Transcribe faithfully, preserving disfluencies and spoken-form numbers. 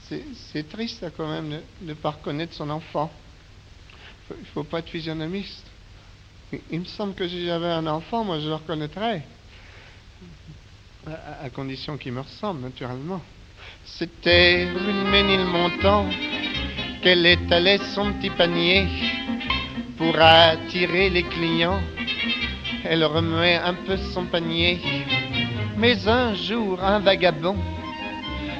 C'est, c'est triste quand même de ne pas reconnaître son enfant. Il ne faut pas être physionomiste. Il, il me semble que si j'avais un enfant, moi je le reconnaîtrais. À, à condition qu'il me ressemble, naturellement. C'était rue de Ménilmontant qu'elle étalait son petit panier pour attirer les clients. Elle remuait un peu son panier. Mais un jour, un vagabond